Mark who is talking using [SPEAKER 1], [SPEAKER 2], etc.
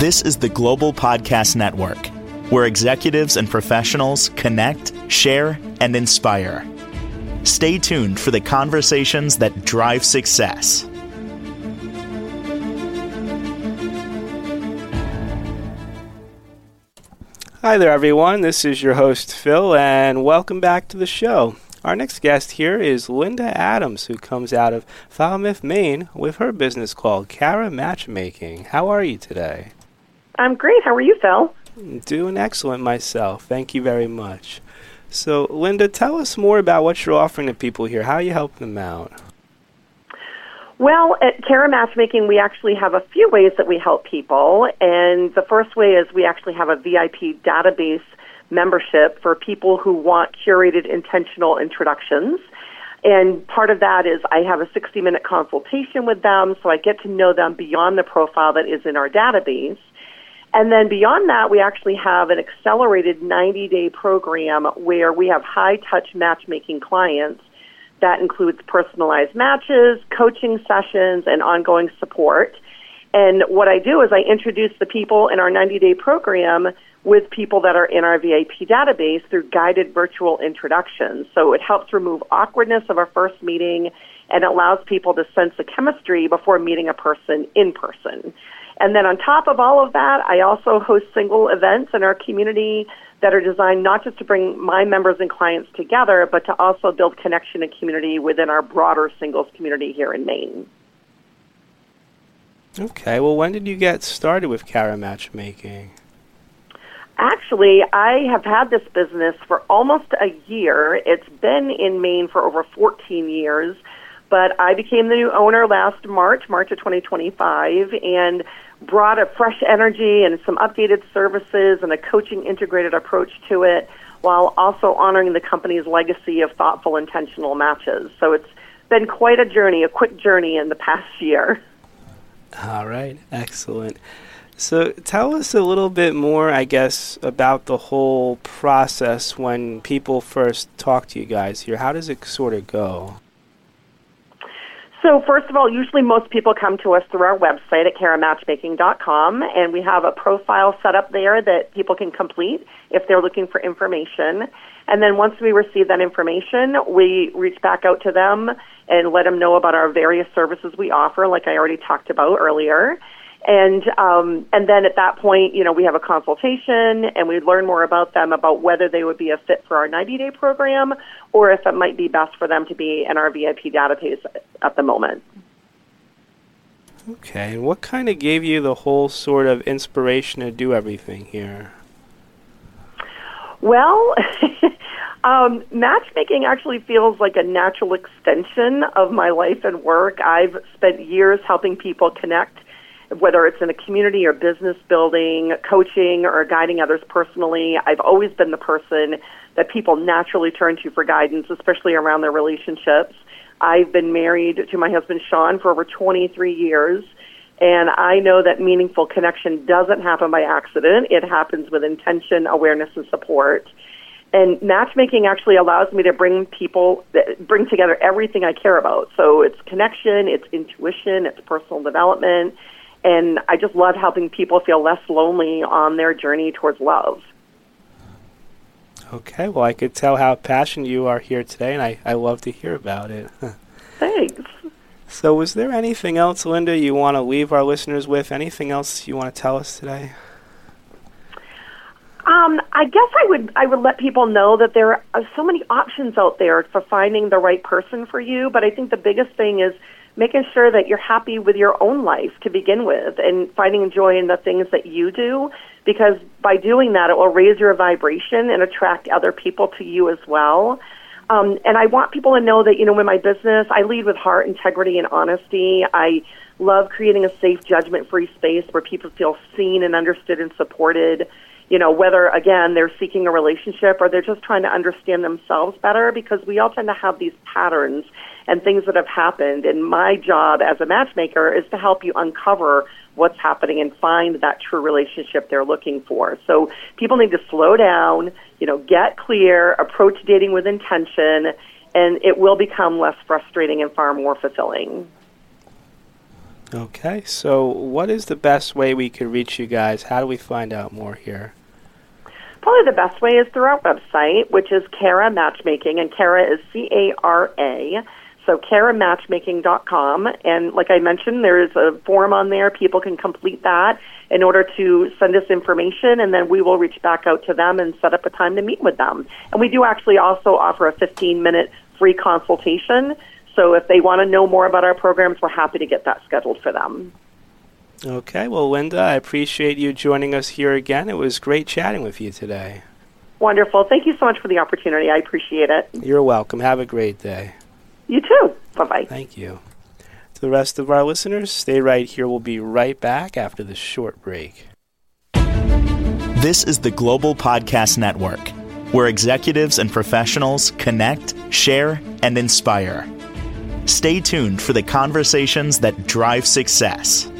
[SPEAKER 1] This is the Global Podcast Network, where executives and professionals connect, share, and inspire. Stay tuned for the conversations that drive success.
[SPEAKER 2] Hi there, everyone. This is your host, Phil, and welcome back to the show. Our next guest here is Linda Adams, who comes out of Falmouth, Maine, with her business called Cara Matchmaking. How are you today?
[SPEAKER 3] I'm great. How are you, Phil?
[SPEAKER 2] Doing excellent myself. Thank you very much. So, Linda, tell us more about what you're offering to people here. How are you helping them out?
[SPEAKER 3] Well, at Cara Matchmaking, we actually have a few ways that we help people. And the first way is we actually have a VIP database membership for people who want curated intentional introductions. And part of that is I have a 60-minute consultation with them, so I get to know them beyond the profile that is in our database. And then beyond that, we actually have an accelerated 90-day program where we have high-touch matchmaking clients that includes personalized matches, coaching sessions, and ongoing support. And what I do is I introduce the people in our 90-day program with people that are in our VIP database through guided virtual introductions. So it helps remove awkwardness of our first meeting and allows people to sense the chemistry before meeting a person in person. And then on top of all of that, I also host single events in our community that are designed not just to bring my members and clients together, but to also build connection and community within our broader singles community here in Maine.
[SPEAKER 2] Okay, well, when did you get started with Cara Matchmaking?
[SPEAKER 3] Actually, I have had this business for almost a year. It's been in Maine for over 14 years, but I became the new owner last March of 2025, and brought a fresh energy and some updated services and a coaching integrated approach to it, while also honoring the company's legacy of thoughtful, intentional matches. So it's been quite a journey, a quick journey in the past year.
[SPEAKER 2] All right, excellent. So tell us a little bit more, I guess, about the whole process when people first talk to you guys here. How does it sort of go?
[SPEAKER 3] So first of all, usually most people come to us through our website at caramatchmaking.com, and we have a profile set up there that people can complete if they're looking for information. And then once we receive that information, we reach back out to them and let them know about our various services we offer, like I already talked about earlier. And then at that point, we have a consultation and we learn more about them, about whether they would be a fit for our 90-day program or if it might be best for them to be in our VIP database at the moment.
[SPEAKER 2] Okay, and what kind of gave you the whole sort of inspiration to do everything here?
[SPEAKER 3] Well, matchmaking actually feels like a natural extension of my life and work. I've spent years helping people connect, whether it's in a community or business building, coaching, or guiding others personally. I've always been the person that people naturally turn to for guidance, especially around their relationships. I've been married to my husband, Sean, for over 23 years, and I know that meaningful connection doesn't happen by accident. It happens with intention, awareness, and support. And matchmaking actually allows me to bring together everything I care about. So it's connection, it's intuition, it's personal development, and I just love helping people feel less lonely on their journey towards love.
[SPEAKER 2] Okay, well, I could tell how passionate you are here today, and I love to hear about it.
[SPEAKER 3] Thanks.
[SPEAKER 2] So was there anything else, Linda, you want to leave our listeners with? Anything else you want to tell us today?
[SPEAKER 3] I guess I would let people know that there are so many options out there for finding the right person for you, but I think the biggest thing is making sure that you're happy with your own life to begin with and finding joy in the things that you do, because by doing that, it will raise your vibration and attract other people to you as well. And I want people to know that, in my business, I lead with heart, integrity, and honesty. I love creating a safe, judgment-free space where people feel seen and understood and supported, whether, again, they're seeking a relationship or they're just trying to understand themselves better, because we all tend to have these patterns and things that have happened. And my job as a matchmaker is to help you uncover what's happening and find that true relationship they're looking for. So people need to slow down, get clear, approach dating with intention, and it will become less frustrating and far more fulfilling.
[SPEAKER 2] Okay, so what is the best way we could reach you guys? How do we find out more here?
[SPEAKER 3] Probably the best way is through our website, which is Cara Matchmaking, and Cara is C-A-R-A. So caramatchmaking.com, and like I mentioned, there is a form on there. People can complete that in order to send us information, and then we will reach back out to them and set up a time to meet with them. And we do actually also offer a 15-minute free consultation. So if they want to know more about our programs, we're happy to get that scheduled for them.
[SPEAKER 2] Okay, well, Linda, I appreciate you joining us here again. It was great chatting with you today.
[SPEAKER 3] Wonderful. Thank you so much for the opportunity. I appreciate it.
[SPEAKER 2] You're welcome. Have a great day.
[SPEAKER 3] You too. Bye-bye.
[SPEAKER 2] Thank you. To the rest of our listeners, stay right here. We'll be right back after this short break.
[SPEAKER 1] This is the Global Podcast Network, where executives and professionals connect, share, and inspire. Stay tuned for the conversations that drive success.